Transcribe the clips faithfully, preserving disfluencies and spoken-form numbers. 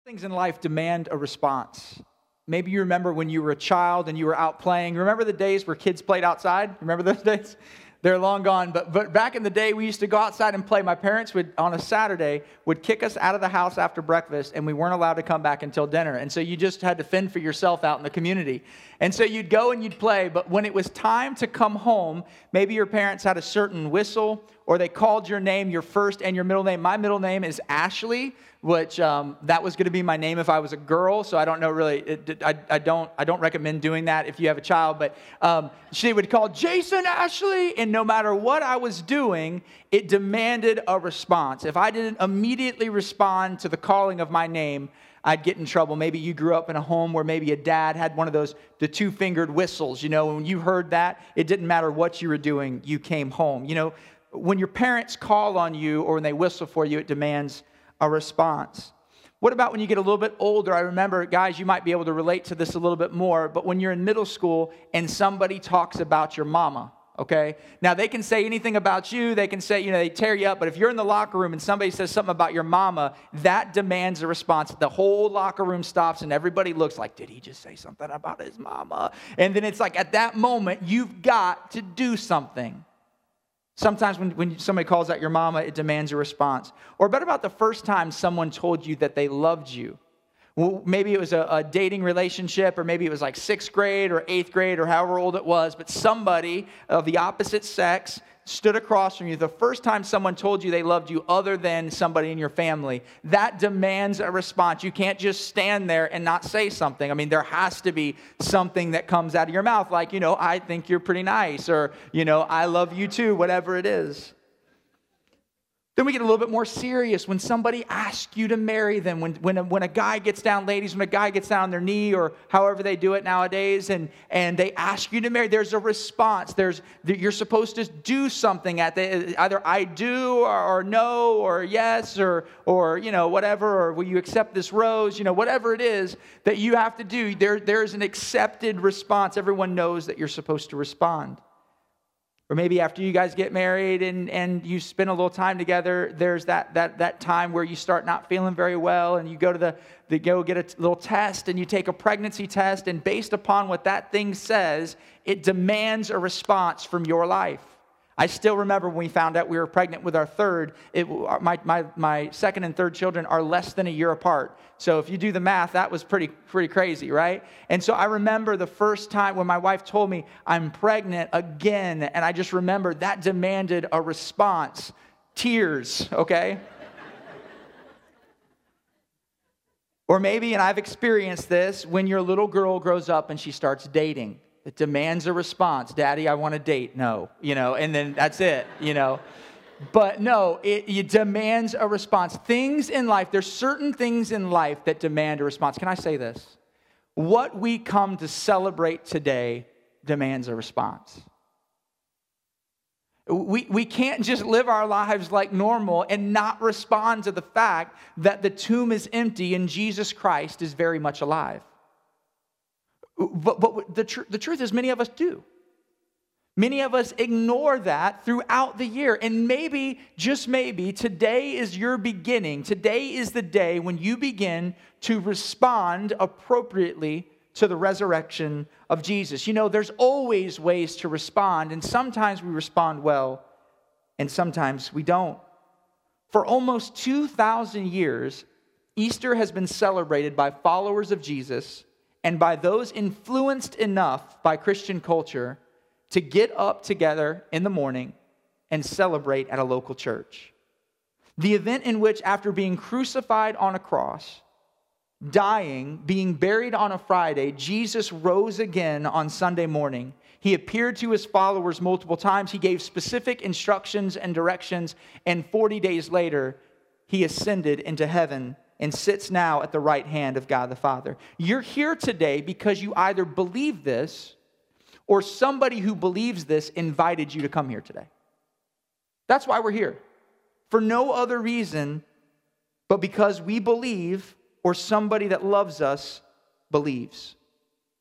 Things in life demand a response. Maybe you remember when you were a child and you were out playing. Remember the days where kids played outside? Remember those days? They're long gone. But but back in the day, we used to go outside and play. My parents would, on a Saturday, would kick us out of the house after breakfast, and we weren't allowed to come back until dinner. And so you just had to fend for yourself out in the community. And so you'd go and you'd play. But when it was time to come home, maybe your parents had a certain whistle, or they called your name, your first and your middle name. My middle name is Ashley, which um, that was going to be my name if I was a girl. So I don't know really. It, I, I don't I don't recommend doing that if you have a child. But um, she would call Jason Ashley, and no matter what I was doing, it demanded a response. If I didn't immediately respond to the calling of my name, I'd get in trouble. Maybe you grew up in a home where maybe a dad had one of those, the two-fingered whistles. You know, when you heard that, it didn't matter what you were doing, you came home. You know, when your parents call on you or when they whistle for you, it demands a response. What about when you get a little bit older? I remember, guys, you might be able to relate to this a little bit more, but when you're in middle school and somebody talks about your mama, okay? Now, they can say anything about you. They can say, you know, they tear you up. But if you're in the locker room and somebody says something about your mama, that demands a response. The whole locker room stops and everybody looks like, did he just say something about his mama? And then it's like at that moment, you've got to do something. Sometimes when, when somebody calls out your mama, it demands a response. Or what about the first time someone told you that they loved you? Well, maybe it was a, a dating relationship, or maybe it was like sixth grade or eighth grade or however old it was, but somebody of the opposite sex stood across from you. The first time someone told you they loved you other than somebody in your family, that demands a response. You can't just stand there and not say something. I mean, there has to be something that comes out of your mouth, like, you know, I think you're pretty nice, or, you know, I love you too, whatever it is. Then we get a little bit more serious when somebody asks you to marry them, when, when, a, when a guy gets down, ladies, when a guy gets down on their knee or however they do it nowadays, and, and they ask you to marry, there's a response. There's You're supposed to do something at the, either I do or, or no or yes or, or, you know, whatever, or will you accept this rose, you know, whatever it is that you have to do. There, there's an accepted response. Everyone knows that you're supposed to respond. Or maybe after you guys get married and, and you spend a little time together, there's that that that time where you start not feeling very well, and you go to the, the go get a little test, and you take a pregnancy test, and based upon what that thing says, it demands a response from your life. I still remember when we found out we were pregnant with our third. It, my, my, my second and third children are less than a year apart. So if you do the math, that was pretty, pretty crazy, right? And so I remember the first time when my wife told me I'm pregnant again, and I just remember that demanded a response. Tears, okay? Or maybe, and I've experienced this, when your little girl grows up and she starts dating. It demands a response. Daddy, I want to date. No, you know, and then that's it, you know. But no, it, it demands a response. Things in life, there's certain things in life that demand a response. Can I say this? What we come to celebrate today demands a response. We, we can't just live our lives like normal and not respond to the fact that the tomb is empty and Jesus Christ is very much alive. But, but the, tr- the truth is, many of us do. Many of us ignore that throughout the year. And maybe, just maybe, today is your beginning. Today is the day when you begin to respond appropriately to the resurrection of Jesus. You know, there's always ways to respond, and sometimes we respond well, and sometimes we don't. For almost two thousand years, Easter has been celebrated by followers of Jesus and by those influenced enough by Christian culture to get up together in the morning and celebrate at a local church. The event in which, after being crucified on a cross, dying, being buried on a Friday, Jesus rose again on Sunday morning. He appeared to his followers multiple times. He gave specific instructions and directions, and forty days later, he ascended into heaven and sits now at the right hand of God the Father. You're here today because you either believe this or somebody who believes this invited you to come here today. That's why we're here. For no other reason but because we believe or somebody that loves us believes.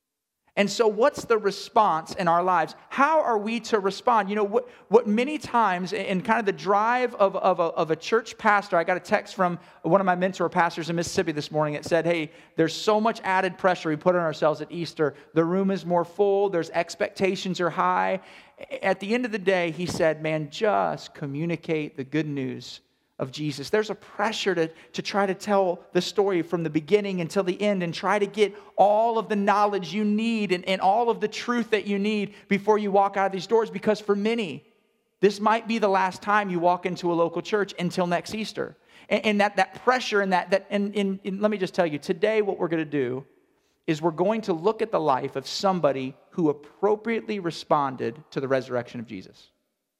And so what's the response in our lives? How are we to respond? You know, what, what many times in kind of the drive of, of, a, of a church pastor, I got a text from one of my mentor pastors in Mississippi this morning that said, hey, there's so much added pressure we put on ourselves at Easter. The room is more full. There's expectations are high. At the end of the day, he said, man, just communicate the good news of Jesus. There's a pressure to, to try to tell the story from the beginning until the end and try to get all of the knowledge you need and, and all of the truth that you need before you walk out of these doors, because for many, this might be the last time you walk into a local church until next Easter. And, and that, that pressure and that, that and, and, and let me just tell you, today what we're going to do is we're going to look at the life of somebody who appropriately responded to the resurrection of Jesus.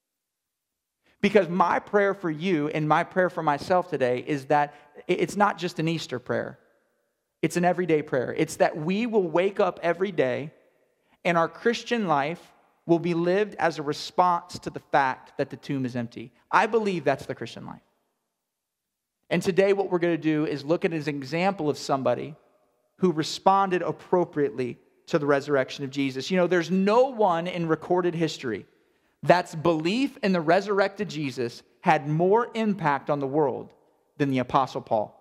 Because my prayer for you and my prayer for myself today is that it's not just an Easter prayer. It's an everyday prayer. It's that we will wake up every day and our Christian life will be lived as a response to the fact that the tomb is empty. I believe that's the Christian life. And today what we're going to do is look at an example of somebody who responded appropriately to the resurrection of Jesus. You know, there's no one in recorded history that's belief in the resurrected Jesus had more impact on the world than the Apostle Paul.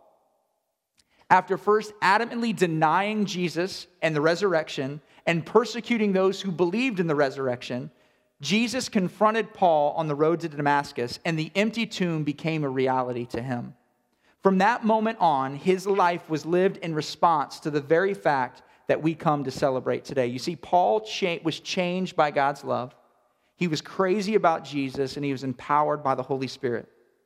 After first adamantly denying Jesus and the resurrection and persecuting those who believed in the resurrection, Jesus confronted Paul on the road to Damascus, and the empty tomb became a reality to him. From that moment on, his life was lived in response to the very fact that we come to celebrate today. You see, Paul cha- was changed by God's love. He was crazy about Jesus, and he was empowered by the Holy Spirit.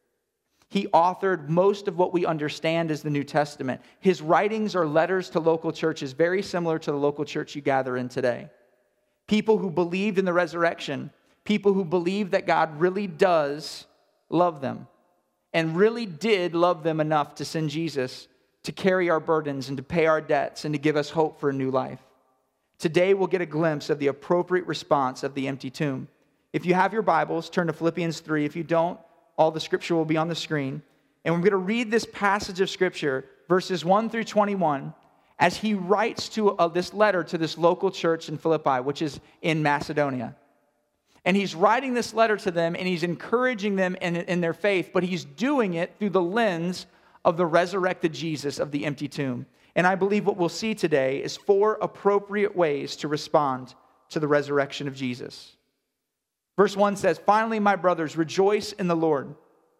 He authored most of what we understand as the New Testament. His writings are letters to local churches, very similar to the local church you gather in today. People who believed in the resurrection, people who believed that God really does love them, and really did love them enough to send Jesus to carry our burdens and to pay our debts and to give us hope for a new life. Today we'll get a glimpse of the appropriate response of the empty tomb. If you have your Bibles, turn to Philippians three. If you don't, all the scripture will be on the screen. And we're going to read this passage of scripture, verses one through twenty-one, as he writes to uh, this letter to this local church in Philippi, which is in Macedonia. And he's writing this letter to them, and he's encouraging them in, in their faith, but he's doing it through the lens of the resurrected Jesus of the empty tomb. And I believe what we'll see today is four appropriate ways to respond to the resurrection of Jesus. Verse one says, "Finally, my brothers, rejoice in the Lord.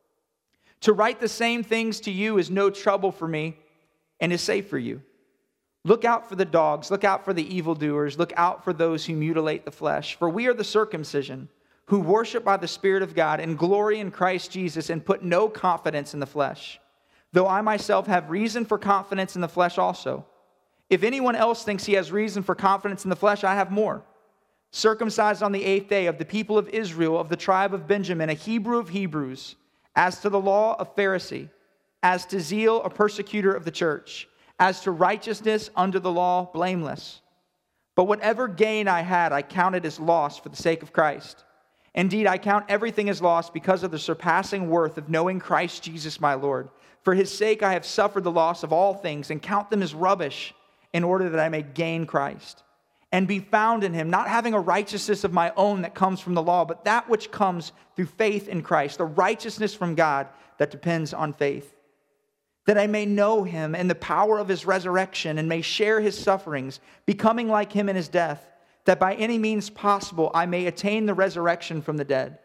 To write the same things to you is no trouble for me and is safe for you. Look out for the dogs, look out for the evildoers, look out for those who mutilate the flesh. For we are the circumcision, who worship by the Spirit of God and glory in Christ Jesus and put no confidence in the flesh. Though I myself have reason for confidence in the flesh also. If anyone else thinks he has reason for confidence in the flesh, I have more. Circumcised on the eighth day, of the people of Israel, of the tribe of Benjamin, a Hebrew of Hebrews, as to the law, a Pharisee, as to zeal, a persecutor of the church, as to righteousness under the law, blameless. But whatever gain I had, I counted as loss for the sake of Christ. Indeed, I count everything as loss because of the surpassing worth of knowing Christ Jesus my Lord. For his sake I have suffered the loss of all things and count them as rubbish, in order that I may gain Christ and be found in him, not having a righteousness of my own that comes from the law, but that which comes through faith in Christ, the righteousness from God that depends on faith. That I may know him and the power of his resurrection and may share his sufferings, becoming like him in his death, that by any means possible I may attain the resurrection from the dead.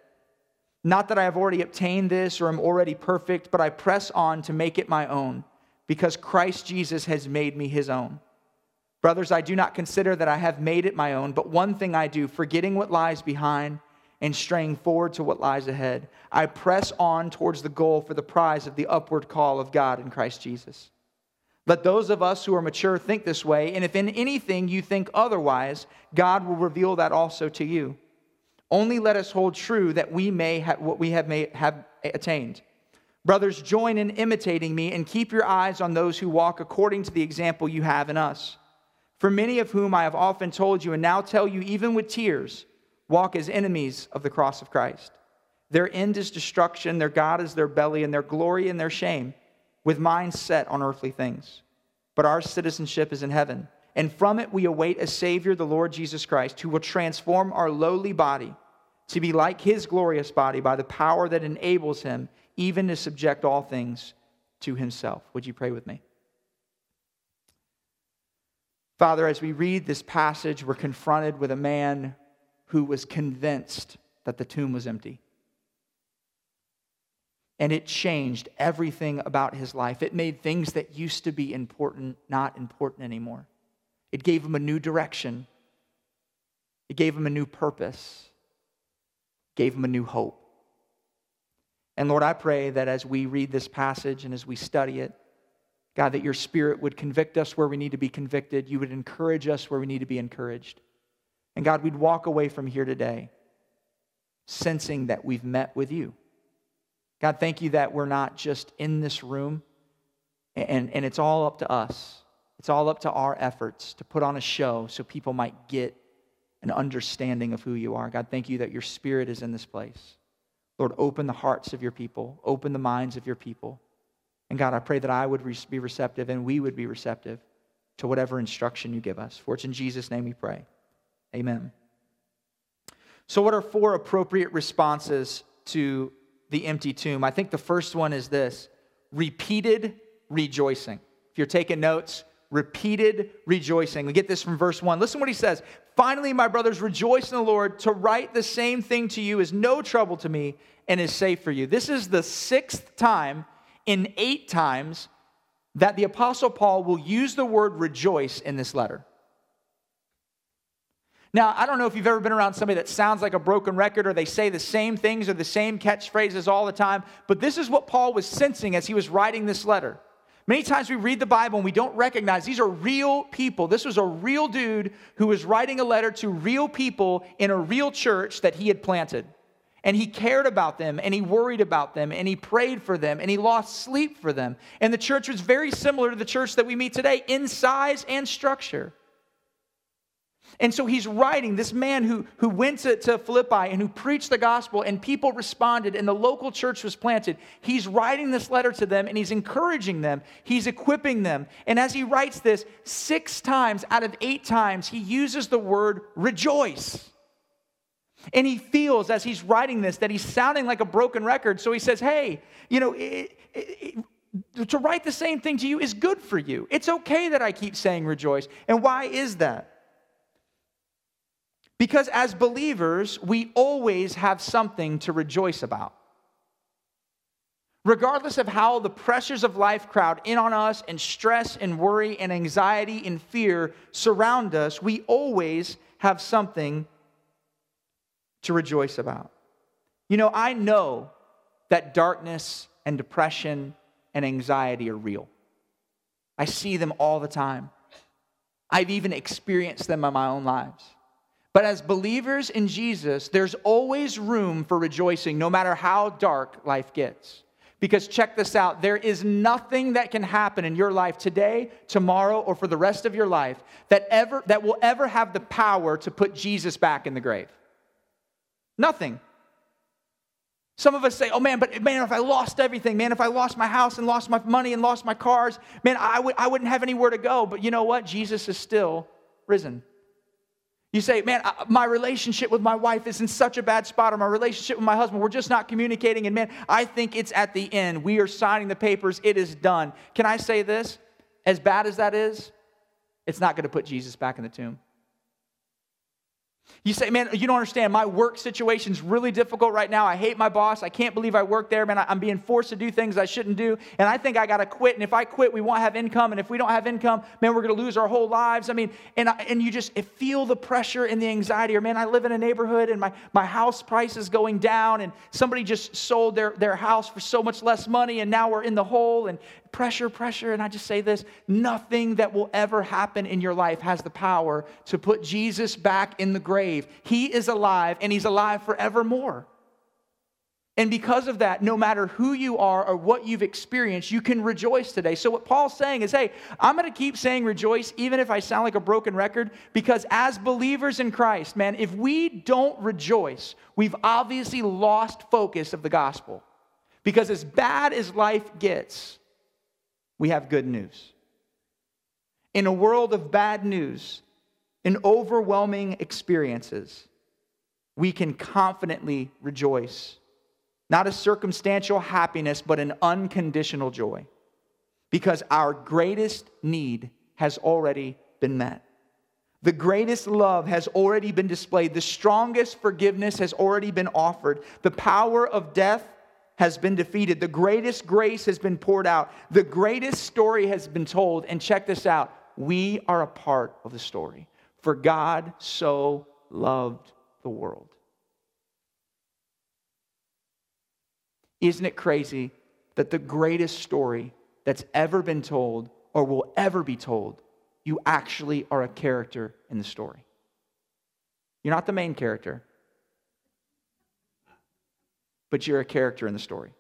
Not that I have already obtained this or am already perfect, but I press on to make it my own, because Christ Jesus has made me his own. Brothers, I do not consider that I have made it my own, but one thing I do, forgetting what lies behind and straying forward to what lies ahead, I press on towards the goal for the prize of the upward call of God in Christ Jesus. Let those of us who are mature think this way, and if in anything you think otherwise, God will reveal that also to you. Only let us hold true that we may have what we have, may have attained. Brothers, join in imitating me and keep your eyes on those who walk according to the example you have in us. For many of whom I have often told you and now tell you even with tears, walk as enemies of the cross of Christ. Their end is destruction, their God is their belly, and their glory and their shame, with minds set on earthly things. But our citizenship is in heaven, And from it we await a Savior, the Lord Jesus Christ, who will transform our lowly body to be like his glorious body by the power that enables him even to subject all things to himself. Would you pray with me? Father, as we read this passage, we're confronted with a man who was convinced that the tomb was empty. And it changed everything about his life. It made things that used to be important not important anymore. It gave him a new direction. It gave him a new purpose. It gave him a new hope. And Lord, I pray that as we read this passage and as we study it, God, that your Spirit would convict us where we need to be convicted. You would encourage us where we need to be encouraged. And God, we'd walk away from here today sensing that we've met with you. God, thank you that we're not just in this room and, and it's all up to us. It's all up to our efforts to put on a show so people might get an understanding of who you are. God, thank you that your Spirit is in this place. Lord, open the hearts of your people. Open the minds of your people. And God, I pray that I would be receptive and we would be receptive to whatever instruction you give us. For it's in Jesus' name we pray. Amen. So what are four appropriate responses to the empty tomb? I think the first one is this: repeated rejoicing. If you're taking notes, repeated rejoicing. We get this from verse one. Listen what he says. Finally, my brothers, rejoice in the Lord. To write the same thing to you is no trouble to me and is safe for you. This is the sixth time in eight times that the Apostle Paul will use the word rejoice in this letter. Now, I don't know if you've ever been around somebody that sounds like a broken record or they say the same things or the same catchphrases all the time, but this is what Paul was sensing as he was writing this letter. Many times we read the Bible and we don't recognize these are real people. This was a real dude who was writing a letter to real people in a real church that he had planted. And he cared about them, and he worried about them, and he prayed for them, and he lost sleep for them. And the church was very similar to the church that we meet today in size and structure. And so he's writing, this man who, who went to, to Philippi and who preached the gospel, and people responded, and the local church was planted. He's writing this letter to them, and he's encouraging them. He's equipping them. And as he writes this, six times out of eight times, he uses the word rejoice. And he feels as he's writing this that he's sounding like a broken record. So he says, hey, you know, it, it, it, to write the same thing to you is good for you. It's okay that I keep saying rejoice. And why is that? Because as believers, we always have something to rejoice about. Regardless of how the pressures of life crowd in on us and stress and worry and anxiety and fear surround us, we always have something to rejoice about. You know, I know that darkness and depression and anxiety are real. I see them all the time. I've even experienced them in my own lives. But as believers in Jesus, there's always room for rejoicing, no matter how dark life gets. Because check this out, there is nothing that can happen in your life today, tomorrow, or for the rest of your life that ever that will ever have the power to put Jesus back in the grave. Nothing. Some of us say, oh man, but man, if I lost everything, man, if I lost my house and lost my money and lost my cars, man, I, w- I wouldn't have anywhere to go. But you know what? Jesus is still risen. You say, man, I, my relationship with my wife is in such a bad spot, or my relationship with my husband, we're just not communicating. And man, I think it's at the end. We are signing the papers. It is done. Can I say this? As bad as that is, it's not going to put Jesus back in the tomb. You say, man, you don't understand. My work situation's really difficult right now. I hate my boss. I can't believe I work there. Man, I'm being forced to do things I shouldn't do. And I think I got to quit. And if I quit, we won't have income. And if we don't have income, man, we're going to lose our whole lives. I mean, and I, and you just feel the pressure and the anxiety. Or man, I live in a neighborhood and my, my house price is going down. And somebody just sold their, their house for so much less money. And now we're in the hole. And pressure, pressure. And I just say this, nothing that will ever happen in your life has the power to put Jesus back in the grave. He is alive, and he's alive forevermore. And because of that, no matter who you are or what you've experienced, you can rejoice today. So what Paul's saying is, hey, I'm going to keep saying rejoice even if I sound like a broken record, because as believers in Christ, man, if we don't rejoice, we've obviously lost focus of the gospel. Because as bad as life gets, we have good news. In a world of bad news and overwhelming experiences, we can confidently rejoice. Not a circumstantial happiness, but an unconditional joy. Because our greatest need has already been met. The greatest love has already been displayed. The strongest forgiveness has already been offered. The power of death has been defeated. The greatest grace has been poured out. The greatest story has been told. And check this out. We are a part of the story. For God so loved the world. Isn't it crazy that the greatest story that's ever been told or will ever be told, you actually are a character in the story? You're not the main character, but you're a character in the story.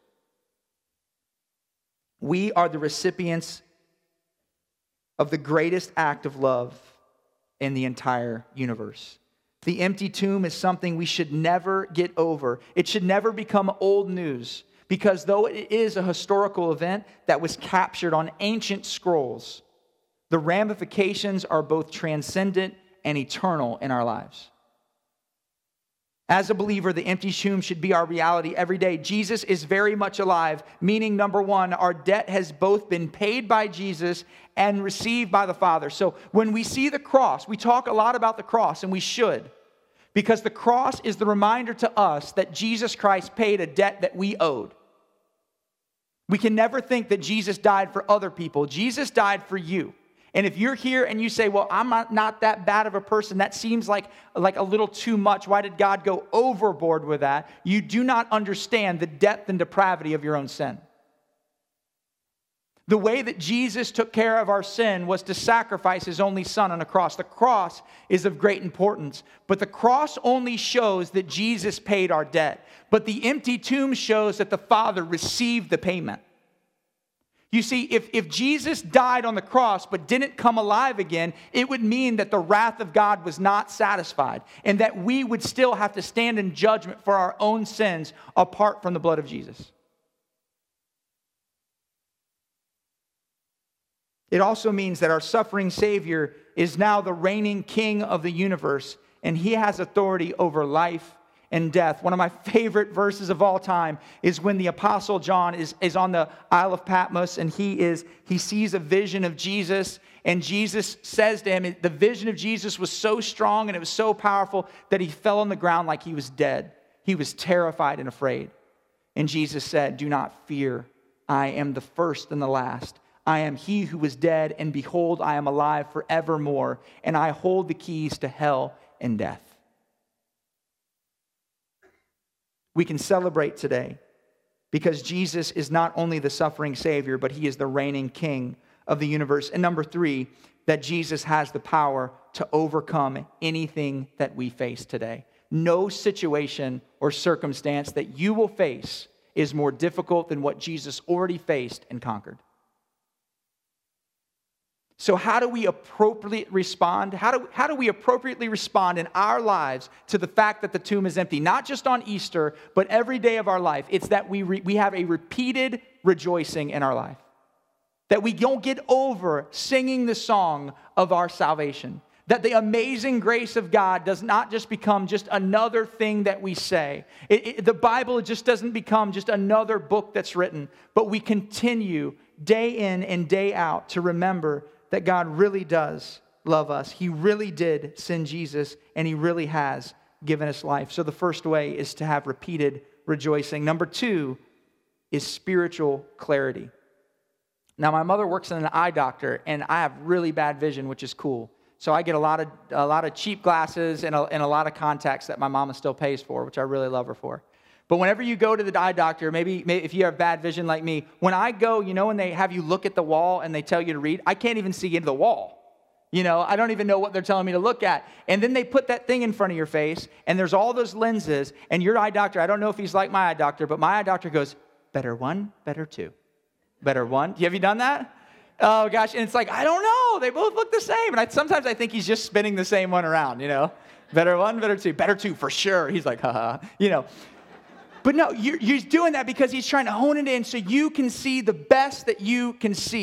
We are the recipients of the greatest act of love in the entire universe. The empty tomb is something we should never get over. It should never become old news, because though it is a historical event that was captured on ancient scrolls, the ramifications are both transcendent and eternal in our lives. As a believer, the empty tomb should be our reality every day. Jesus is very much alive, meaning, number one, our debt has both been paid by Jesus and received by the Father. So when we see the cross, we talk a lot about the cross, and we should, because the cross is the reminder to us that Jesus Christ paid a debt that we owed. We can never think that Jesus died for other people. Jesus died for you. And if you're here and you say, well, I'm not, not that bad of a person, that seems like, like a little too much. Why did God go overboard with that? You do not understand the depth and depravity of your own sin. The way that Jesus took care of our sin was to sacrifice his only son on a cross. The cross is of great importance, but the cross only shows that Jesus paid our debt. But the empty tomb shows that the Father received the payment. You see, if, if Jesus died on the cross but didn't come alive again, it would mean that the wrath of God was not satisfied and that we would still have to stand in judgment for our own sins apart from the blood of Jesus. It also means that our suffering Savior is now the reigning King of the universe, and he has authority over life and death. One of my favorite verses of all time is when the Apostle John is, is on the Isle of Patmos, and he is he sees a vision of Jesus, and Jesus says to him, the vision of Jesus was so strong and it was so powerful that he fell on the ground like he was dead. He was terrified and afraid. And Jesus said, do not fear. I am the first and the last. I am he who was dead, and behold, I am alive forevermore, and I hold the keys to hell and death. We can celebrate today because Jesus is not only the suffering Savior, but he is the reigning King of the universe. And number three, that Jesus has the power to overcome anything that we face today. No situation or circumstance that you will face is more difficult than what Jesus already faced and conquered. So how do we appropriately respond? How do, how do we appropriately respond in our lives to the fact that the tomb is empty? Not just on Easter, but every day of our life. It's that we, re, we have a repeated rejoicing in our life. That we don't get over singing the song of our salvation. That the amazing grace of God does not just become just another thing that we say. It, it, the Bible just doesn't become just another book that's written, but we continue day in and day out to remember that God really does love us. He really did send Jesus, and he really has given us life. So the first way is to have repeated rejoicing. Number two is spiritual clarity. Now, my mother works in an eye doctor, and I have really bad vision, which is cool. So I get a lot of a lot of cheap glasses and a, and a lot of contacts that my mama still pays for, which I really love her for. But whenever you go to the eye doctor, maybe, maybe if you have bad vision like me, when I go, you know, when they have you look at the wall and they tell you to read, I can't even see into the wall. You know, I don't even know what they're telling me to look at. And then they put that thing in front of your face, and there's all those lenses, and your eye doctor, I don't know if he's like my eye doctor, but my eye doctor goes, better one, better two. Better one. Have you done that? Oh, gosh. And it's like, I don't know. They both look the same. And I, sometimes I think he's just spinning the same one around, you know. Better one, better two. Better two for sure. He's like, haha, you know. But no, you're, you're doing that because he's trying to hone it in so you can see the best that you can see.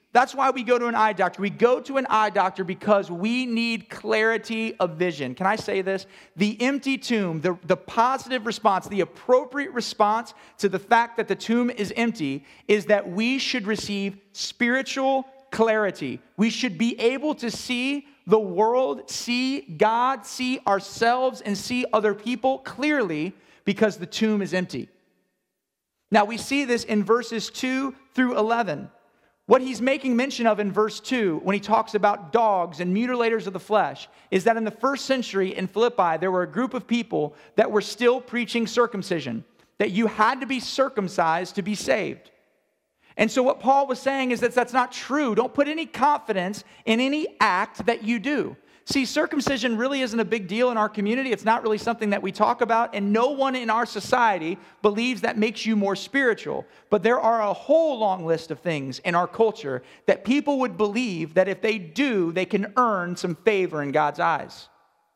That's why we go to an eye doctor. We go to an eye doctor because we need clarity of vision. Can I say this? The empty tomb, the, the positive response, the appropriate response to the fact that the tomb is empty is that we should receive spiritual clarity. We should be able to see the world, see God, see ourselves, and see other people clearly because the tomb is empty. Now we see this in verses two through eleven. What he's making mention of in verse two, when he talks about dogs and mutilators of the flesh, is that in the first century in Philippi, there were a group of people that were still preaching circumcision, that you had to be circumcised to be saved. And so what Paul was saying is that that's not true. Don't put any confidence in any act that you do. See, circumcision really isn't a big deal in our community. It's not really something that we talk about, and no one in our society believes that makes you more spiritual. But there are a whole long list of things in our culture that people would believe that if they do, they can earn some favor in God's eyes.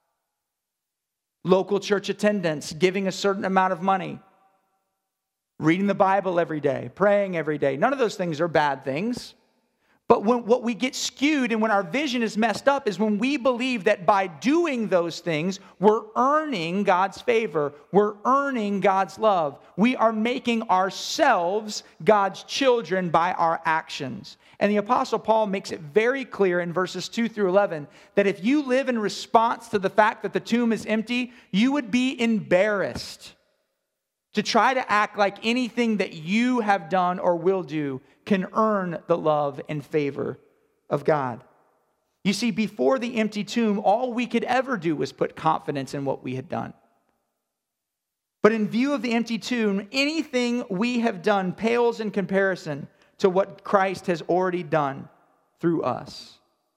Local church attendance, giving a certain amount of money, reading the Bible every day, praying every day. None of those things are bad things. But when, what we get skewed and when our vision is messed up is when we believe that by doing those things, we're earning God's favor. We're earning God's love. We are making ourselves God's children by our actions. And the Apostle Paul makes it very clear in verses two through eleven that if you live in response to the fact that the tomb is empty, you would be embarrassed to try to act like anything that you have done or will do can earn the love and favor of God. You see, before the empty tomb, all we could ever do was put confidence in what we had done. But in view of the empty tomb, anything we have done pales in comparison to what Christ has already done through us.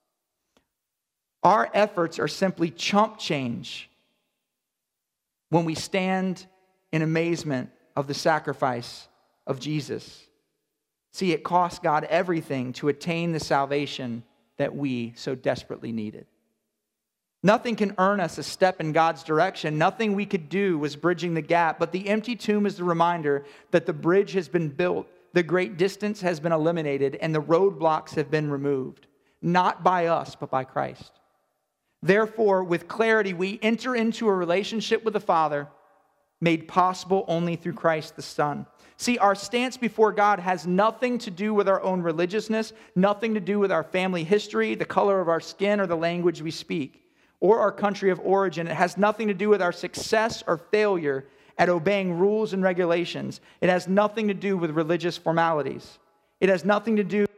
Our efforts are simply chump change when we stand in amazement of the sacrifice of Jesus. See, it cost God everything to attain the salvation that we so desperately needed. Nothing can earn us a step in God's direction. Nothing we could do was bridging the gap. But the empty tomb is the reminder that the bridge has been built, the great distance has been eliminated, and the roadblocks have been removed. Not by us, but by Christ. Therefore, with clarity, we enter into a relationship with the Father made possible only through Christ the Son. See, our stance before God has nothing to do with our own religiousness, nothing to do with our family history, the color of our skin, or the language we speak, or our country of origin. It has nothing to do with our success or failure at obeying rules and regulations. It has nothing to do with religious formalities. It has nothing to do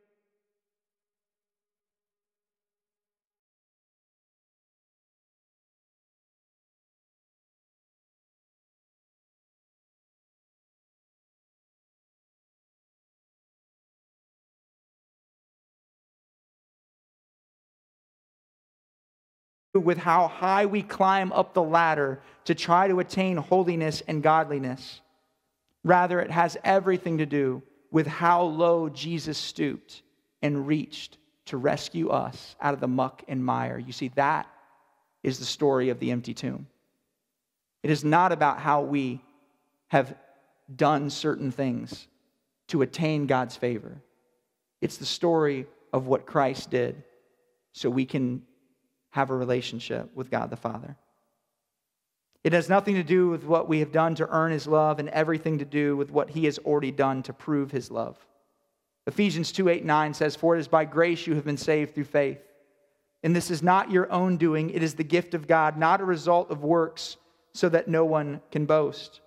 with how high we climb up the ladder to try to attain holiness and godliness. Rather, it has everything to do with how low Jesus stooped and reached to rescue us out of the muck and mire. You see, that is the story of the empty tomb. It is not about how we have done certain things to attain God's favor. It's the story of what Christ did so we can have a relationship with God the Father. It has nothing to do with what we have done to earn His love and everything to do with what He has already done to prove His love. Ephesians two, eight, nine says, "For it is by grace you have been saved through faith. And this is not your own doing, it is the gift of God, not a result of works, so that no one can boast."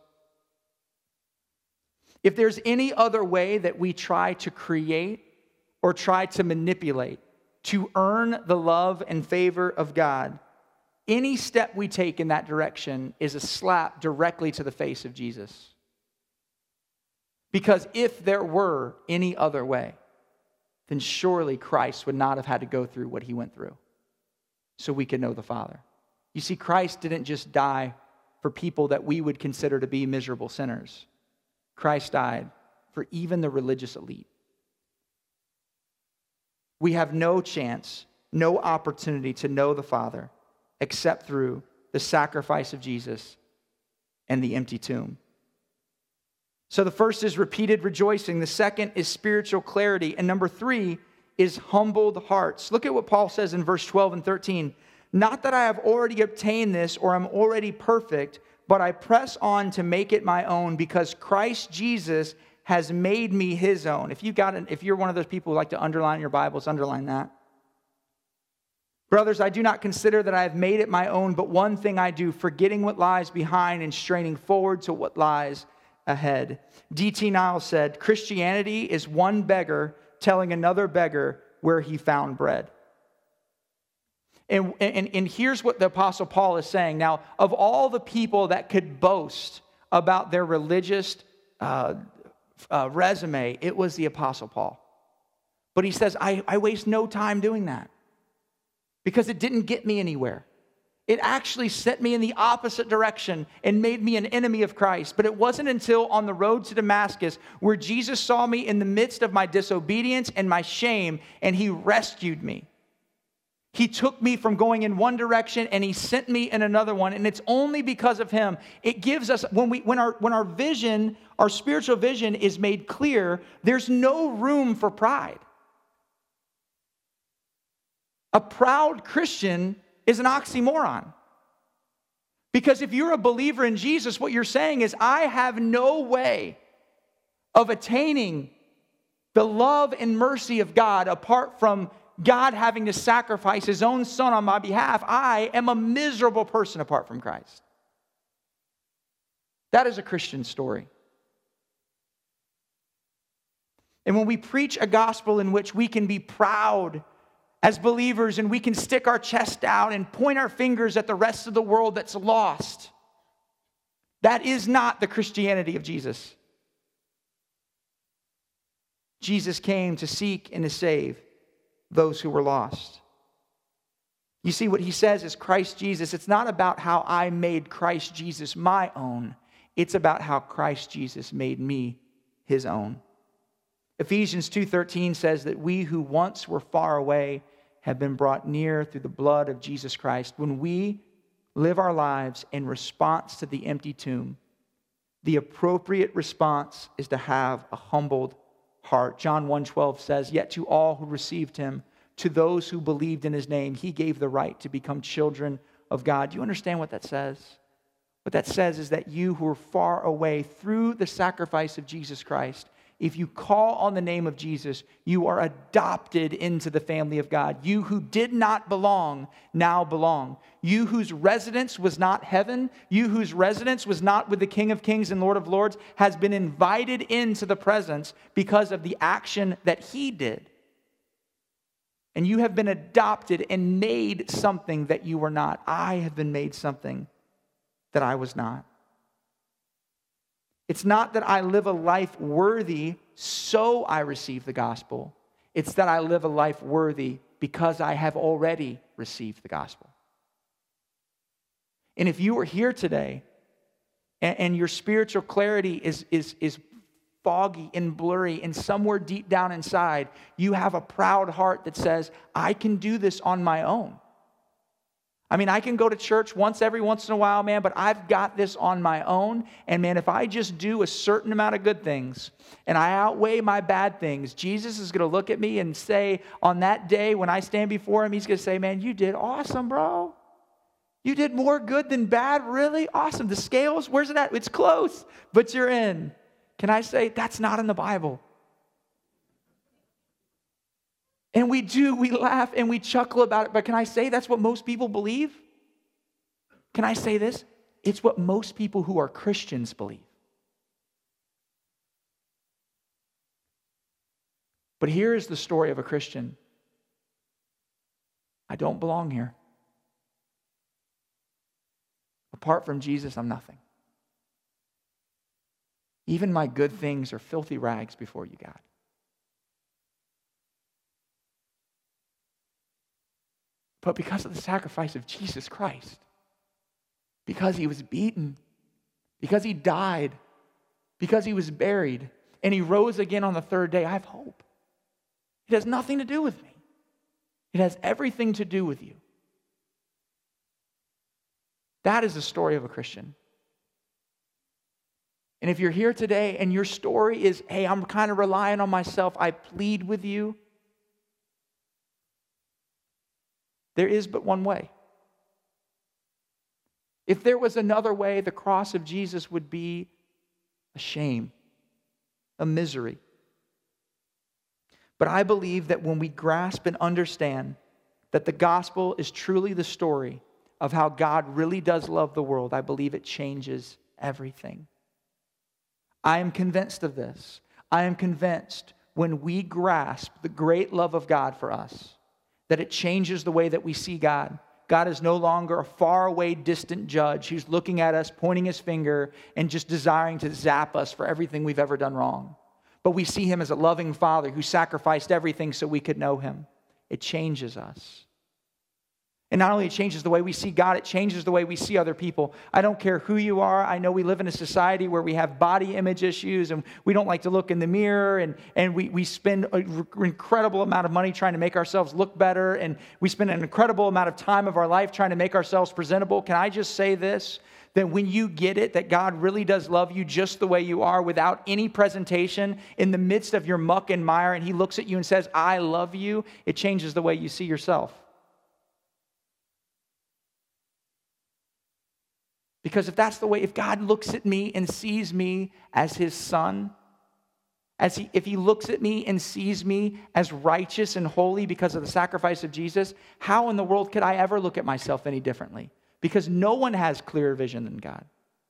If there's any other way that we try to create or try to manipulate to earn the love and favor of God, any step we take in that direction is a slap directly to the face of Jesus. Because if there were any other way, then surely Christ would not have had to go through what He went through so we could know the Father. You see, Christ didn't just die for people that we would consider to be miserable sinners. Christ died for even the religious elite. We have no chance, no opportunity to know the Father except through the sacrifice of Jesus and the empty tomb. So the first is repeated rejoicing. The second is spiritual clarity. And number three is humbled hearts. Look at what Paul says in verse twelve and thirteen. Not that I have already obtained this or am already perfect, but I press on to make it my own because Christ Jesus has made me his own. If you got an, if you're one of those people who like to underline your Bibles, underline that. Brothers, I do not consider that I have made it my own, but one thing I do, forgetting what lies behind and straining forward to what lies ahead. D T Niles said, Christianity is one beggar telling another beggar where he found bread. And, and, and here's what the Apostle Paul is saying. Now, of all the people that could boast about their religious uh, uh, resume, it was the Apostle Paul. But he says, I, I waste no time doing that because it didn't get me anywhere. It actually sent me in the opposite direction and made me an enemy of Christ. But it wasn't until on the road to Damascus where Jesus saw me in the midst of my disobedience and my shame, and he rescued me. He took me from going in one direction and he sent me in another one. And it's only because of him. It gives us, when we when our when our vision, our spiritual vision is made clear, there's no room for pride. A proud Christian is an oxymoron. Because if you're a believer in Jesus, what you're saying is, I have no way of attaining the love and mercy of God apart from God having to sacrifice his own son on my behalf. I am a miserable person apart from Christ. That is a Christian story. And when we preach a gospel in which we can be proud as believers and we can stick our chest out and point our fingers at the rest of the world that's lost, that is not the Christianity of Jesus. Jesus came to seek and to save those who were lost. You see, what he says is Christ Jesus. It's not about how I made Christ Jesus my own. It's about how Christ Jesus made me his own. Ephesians two thirteen says that we who once were far away have been brought near through the blood of Jesus Christ. When we live our lives in response to the empty tomb, the appropriate response is to have a humbled heart. John one twelve says, yet to all who received him, to those who believed in his name, he gave the right to become children of God. Do you understand what that says? What that says is that you who are far away through the sacrifice of Jesus Christ, if you call on the name of Jesus, you are adopted into the family of God. You who did not belong, now belong. You whose residence was not heaven, you whose residence was not with the King of Kings and Lord of Lords, has been invited into the presence because of the action that he did. And you have been adopted and made something that you were not. I have been made something that I was not. It's not that I live a life worthy so I receive the gospel. It's that I live a life worthy because I have already received the gospel. And if you are here today and, and your spiritual clarity is, is, is foggy and blurry, and somewhere deep down inside you have a proud heart that says, I can do this on my own. I mean, I can go to church once every once in a while, man, but I've got this on my own. And man, if I just do a certain amount of good things and I outweigh my bad things, Jesus is going to look at me and say, on that day when I stand before him, he's going to say, man, you did awesome, bro. You did more good than bad, really? Awesome. The scales, where's it at? It's close, but you're in. Can I say, that's not in the Bible? And we do, we laugh and we chuckle about it, but can I say that's what most people believe? Can I say this? It's what most people who are Christians believe. But here is the story of a Christian. I don't belong here. Apart from Jesus, I'm nothing. Even my good things are filthy rags before you, God. But because of the sacrifice of Jesus Christ, because he was beaten, because he died, because he was buried, and he rose again on the third day, I have hope. It has nothing to do with me. It has everything to do with you. That is the story of a Christian. And if you're here today and your story is, hey, I'm kind of relying on myself, I plead with you. There is but one way. If there was another way, the cross of Jesus would be a shame, a misery. But I believe that when we grasp and understand that the gospel is truly the story of how God really does love the world, I believe it changes everything. I am convinced of this. I am convinced when we grasp the great love of God for us, that it changes the way that we see God. God is no longer a faraway, distant judge who's looking at us, pointing his finger, and just desiring to zap us for everything we've ever done wrong. But we see him as a loving Father who sacrificed everything so we could know him. It changes us. And not only it changes the way we see God, it changes the way we see other people. I don't care who you are. I know we live in a society where we have body image issues and we don't like to look in the mirror, and, and we, we spend an incredible amount of money trying to make ourselves look better, and we spend an incredible amount of time of our life trying to make ourselves presentable. Can I just say this? That when you get it, that God really does love you just the way you are without any presentation in the midst of your muck and mire, and he looks at you and says, I love you, it changes the way you see yourself. Because if that's the way, if God looks at me and sees me as his son, as he, if he looks at me and sees me as righteous and holy because of the sacrifice of Jesus, how in the world could I ever look at myself any differently? Because no one has clearer vision than God.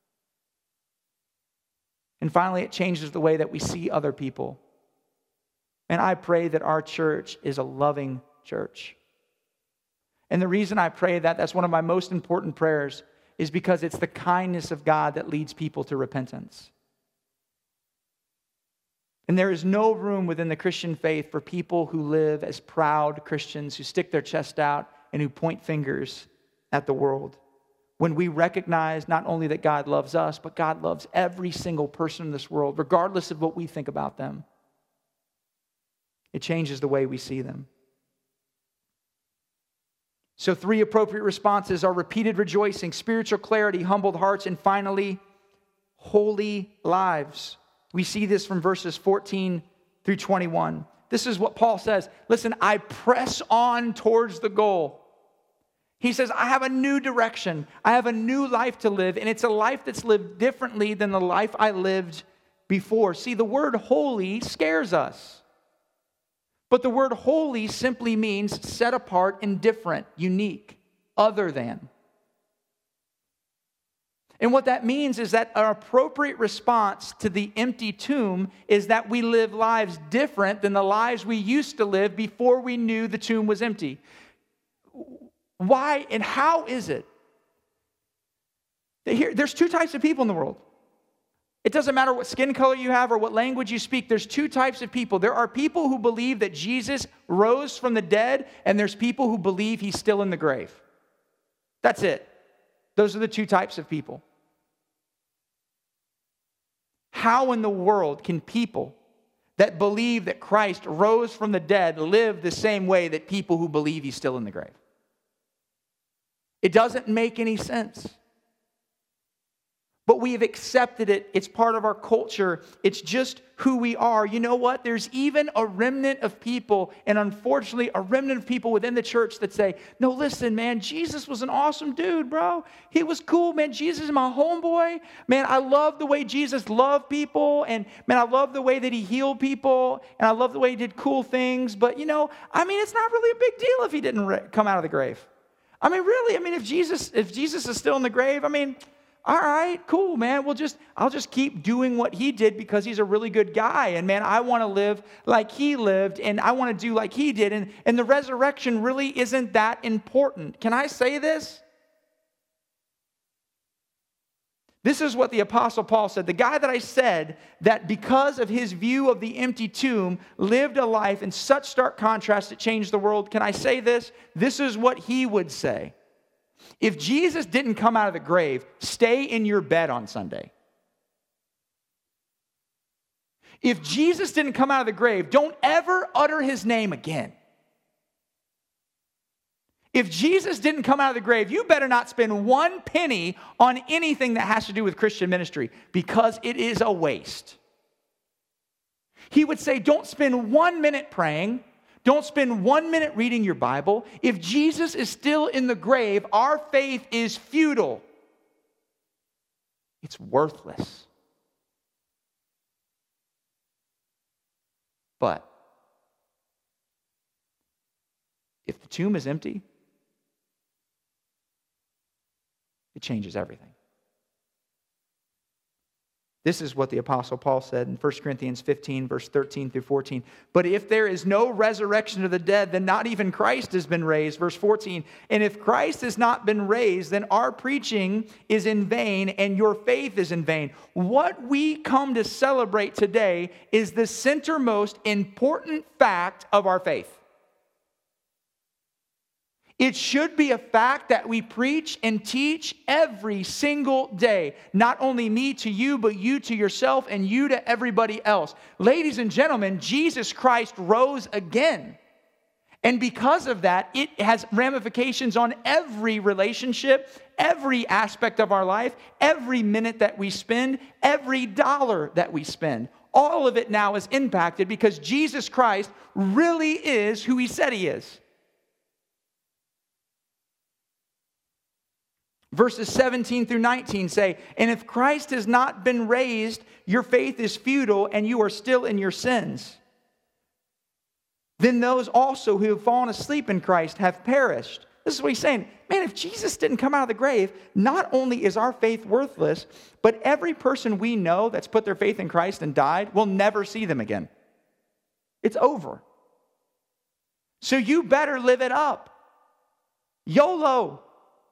And finally, it changes the way that we see other people. And I pray that our church is a loving church. And the reason I pray that, that's one of my most important prayers, is because it's the kindness of God that leads people to repentance. And there is no room within the Christian faith for people who live as proud Christians, who stick their chest out and who point fingers at the world. When we recognize not only that God loves us, but God loves every single person in this world, regardless of what we think about them, it changes the way we see them. So three appropriate responses are repeated rejoicing, spiritual clarity, humbled hearts, and finally, holy lives. We see this from verses fourteen through twenty-one. This is what Paul says. Listen, I press on towards the goal. He says, I have a new direction. I have a new life to live, and it's a life that's lived differently than the life I lived before. See, the word holy scares us. But the word holy simply means set apart and different, unique, other than. And what that means is that our appropriate response to the empty tomb is that we live lives different than the lives we used to live before we knew the tomb was empty. Why and how is it? Here, there's two types of people in the world. It doesn't matter what skin color you have or what language you speak. There's two types of people. There are people who believe that Jesus rose from the dead, and there's people who believe he's still in the grave. That's it. Those are the two types of people. How in the world can people that believe that Christ rose from the dead live the same way that people who believe he's still in the grave? It doesn't make any sense. But we have accepted it. It's part of our culture. It's just who we are. You know what? There's even a remnant of people, and unfortunately, a remnant of people within the church that say, no, listen, man, Jesus was an awesome dude, bro. He was cool, man. Jesus is my homeboy. Man, I love the way Jesus loved people, and man, I love the way that he healed people, and I love the way he did cool things. But, you know, I mean, it's not really a big deal if he didn't re- come out of the grave. I mean, really, I mean, if Jesus, if Jesus is still in the grave, I mean, all right, cool, man. We'll just, I'll just keep doing what he did because he's a really good guy. And man, I want to live like he lived, and I want to do like he did. And, and the resurrection really isn't that important. Can I say this? This is what the Apostle Paul said. The guy that I said that because of his view of the empty tomb lived a life in such stark contrast it changed the world. Can I say this? This is what he would say. If Jesus didn't come out of the grave, stay in your bed on Sunday. If Jesus didn't come out of the grave, don't ever utter his name again. If Jesus didn't come out of the grave, you better not spend one penny on anything that has to do with Christian ministry, because it is a waste. He would say, don't spend one minute praying. Don't spend one minute reading your Bible. If Jesus is still in the grave, our faith is futile. It's worthless. But if the tomb is empty, it changes everything. This is what the Apostle Paul said in First Corinthians fifteen, verse thirteen through fourteen. But if there is no resurrection of the dead, then not even Christ has been raised. Verse fourteen. And if Christ has not been raised, then our preaching is in vain and your faith is in vain. What we come to celebrate today is the centermost important fact of our faith. It should be a fact that we preach and teach every single day. Not only me to you, but you to yourself and you to everybody else. Ladies and gentlemen, Jesus Christ rose again. And because of that, it has ramifications on every relationship, every aspect of our life, every minute that we spend, every dollar that we spend. All of it now is impacted because Jesus Christ really is who he said he is. Verses seventeen through nineteen say, and if Christ has not been raised, your faith is futile and you are still in your sins. Then those also who have fallen asleep in Christ have perished. This is what he's saying. Man, if Jesus didn't come out of the grave, not only is our faith worthless, but every person we know that's put their faith in Christ and died, we'll never see them again. It's over. So you better live it up. YOLO.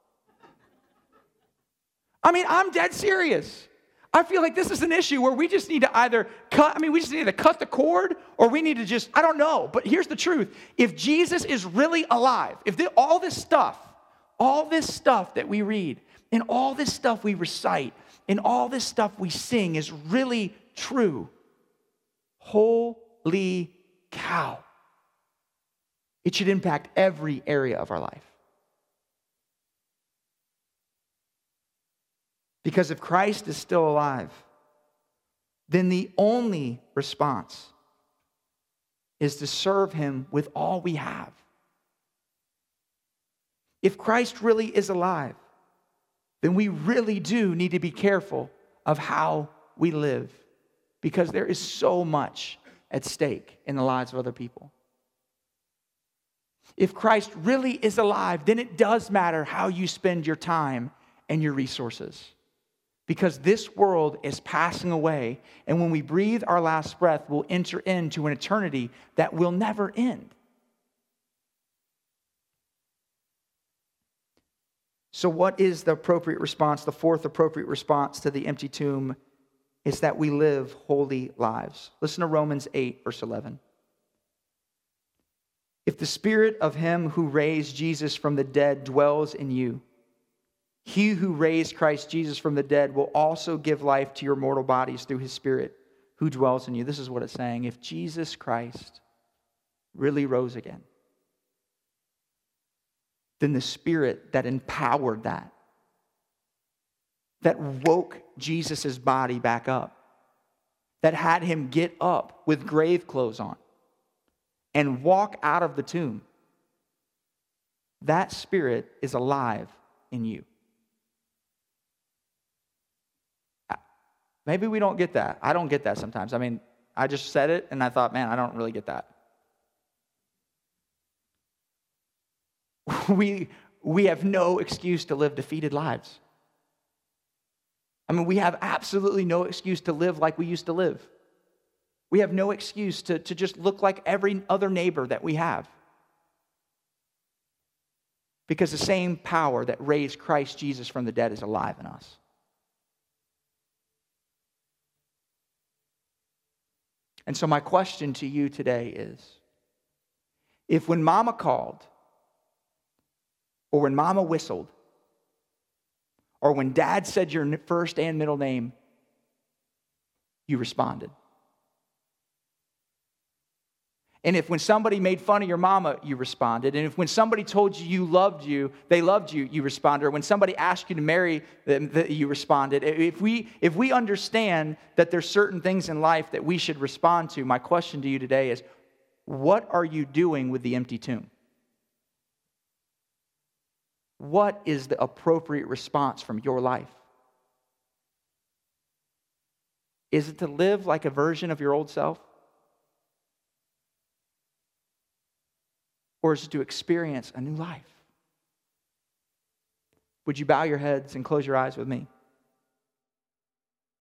I mean, I'm dead serious. I feel like this is an issue where we just need to either cut, I mean, we just need to cut the cord, or we need to just, I don't know. But here's the truth. If Jesus is really alive, if the, all this stuff, all this stuff that we read, and all this stuff we recite, and all this stuff we sing is really true, holy cow. It should impact every area of our life. Because if Christ is still alive, then the only response is to serve him with all we have. If Christ really is alive, then we really do need to be careful of how we live, because there is so much at stake in the lives of other people. If Christ really is alive, then it does matter how you spend your time and your resources. Because this world is passing away, and when we breathe our last breath, we'll enter into an eternity that will never end. So what is the appropriate response? The fourth appropriate response to the empty tomb is that we live holy lives. Listen to Romans eight, verse eleven. If the spirit of him who raised Jesus from the dead dwells in you, he who raised Christ Jesus from the dead will also give life to your mortal bodies through his Spirit who dwells in you. This is what it's saying. If Jesus Christ really rose again, then the Spirit that empowered that, that woke Jesus' body back up, that had him get up with grave clothes on and walk out of the tomb, that Spirit is alive in you. Maybe we don't get that. I don't get that sometimes. I mean, I just said it and I thought, man, I don't really get that. We, we have no excuse to live defeated lives. I mean, we have absolutely no excuse to live like we used to live. We have no excuse to, to just look like every other neighbor that we have. Because the same power that raised Christ Jesus from the dead is alive in us. And so my question to you today is, if when mama called, or when mama whistled, or when dad said your first and middle name, you responded. And if when somebody made fun of your mama, you responded. And if when somebody told you you loved you, they loved you, you responded. Or when somebody asked you to marry them, you responded. If we, if we understand that there's certain things in life that we should respond to, my question to you today is, what are you doing with the empty tomb? What is the appropriate response from your life? Is it to live like a version of your old self? Or is it to experience a new life? Would you bow your heads and close your eyes with me?